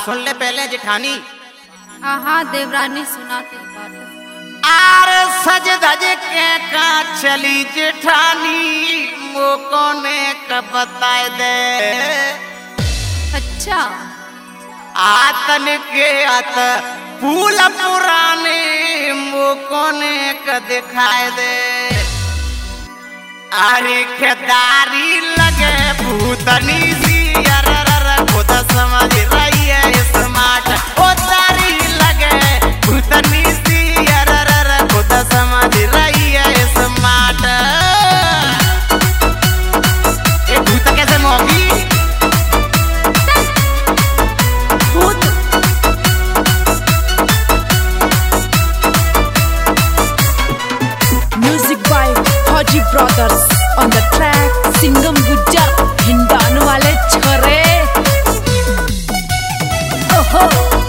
सुन ले पहले जेठानी। हाँ देवरानी सुनाते बात। आर सज धज के का चली जेठानी वो कोने का बताए दे। अच्छा आतन के आत फूल पुराने वो कोने का दिखाए दे। अरे खेदारी लगे भूतनी सी खुद समझ रही है स्मार्ट। ओ तारी लगे भूतनी सी खुद समझ रही है स्मार्ट। ये भूत कैसे मोगी भूत Music by Haji Brothers on the track Singham Gujjar हिंडान वाले छोरे। ओहो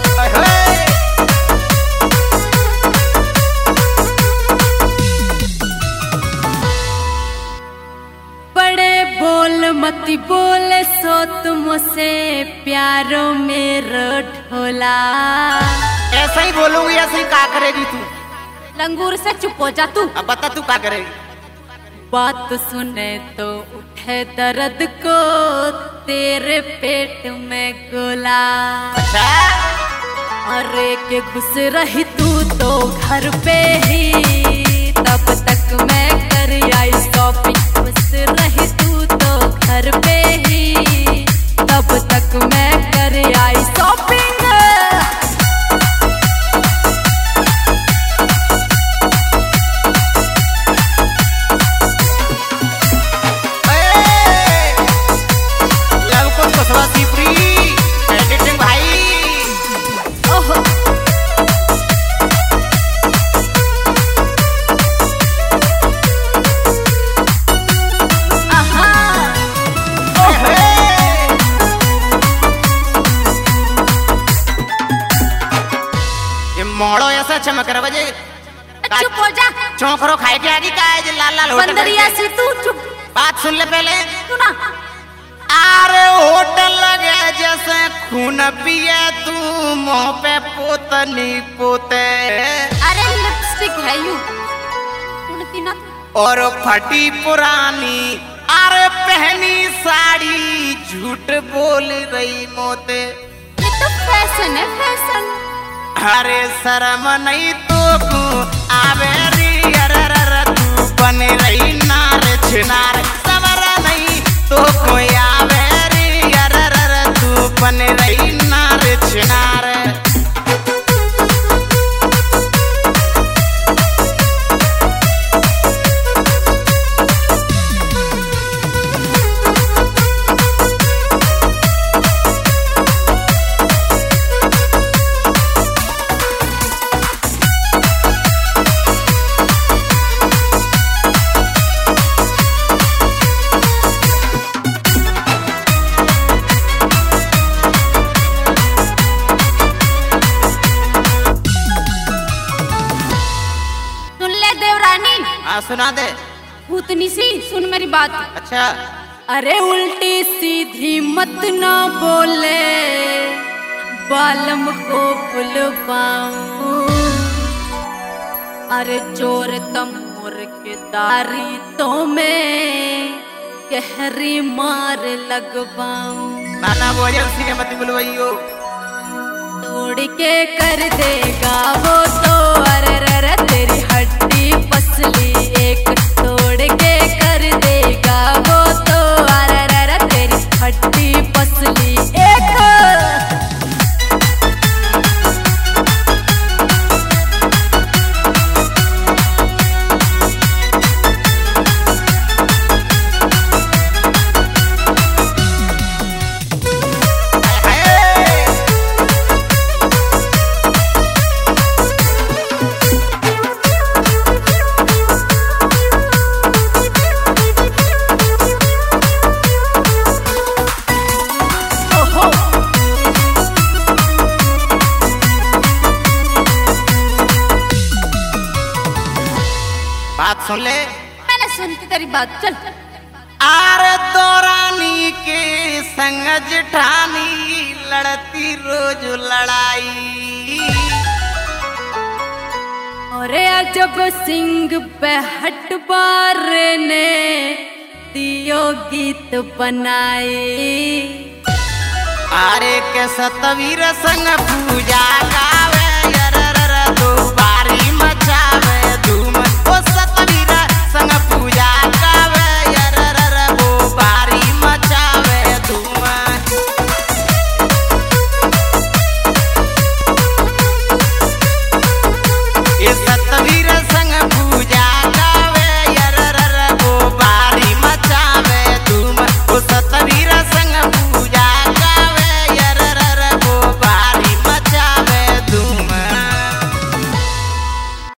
बड़े बोल मती बोले सो तुमसे प्यारों में ढोला। ऐसा ही बोलूंगी, ऐसे ही का करेगी तू? लंगूर से चुप हो जा तू। अब बता तू का करेगी? बात सुने तो उठे दर्द को तेरे पेट में गोला। अच्छा अरे के घुस रही तू तो घर पे ही तब तक मैं कर आई शॉपिंग। घुस रही तू तो घर पे ही तब तक मैं कर आई शॉपिंग। एडिटिंग भाई ओहो आहा ये मोड़ो ऐसा चमक रहा बजे। चुप हो जा चौंकरो खाए के आगे का है जो लाल लाल होटल बंदरिया से तू चुप बात सुन ले पहले। सुना। अरे होटल लगे जैसे खून पिए तू मुंह पे पोतनी पोते। अरे लिपस्टिक है यू सुनती ना। और फटी पुरानी अरे पहनी साड़ी झूठ बोल रही मोते। ये तो फैशन है फैशन। अरे शर्म नहीं तो को आवे री अरे तू बने रही नार छिनार। सवरा नहीं तो को आवे री अरे तू बने रही नार छिनार। हाँ सुना दे। भूतनी सी सुन मेरी बात। अच्छा अरे उल्टी सीधी मत ना बोले बालम को बुलवाऊं। अरे चोर तमुर के दारी तो मैं गहरी मार लगवाऊं। नाना बोझे उसी के मत बुलवाइयो। तोड़ के कर देगा वो तो अरे रे तेरी हड्डी पसली एक तोड़ के कर देगा वो तो अरे रे तेरी हड्डी पसली एक। बात सुन ले। मैंने सुनती तेरी बात चल। आरे दौरानी के संग जेठानी लड़ती रोज लड़ाई। और जब सिंह पे हटबार ने दियो गीत बनाए। आरे के सतवीर संग पूजा का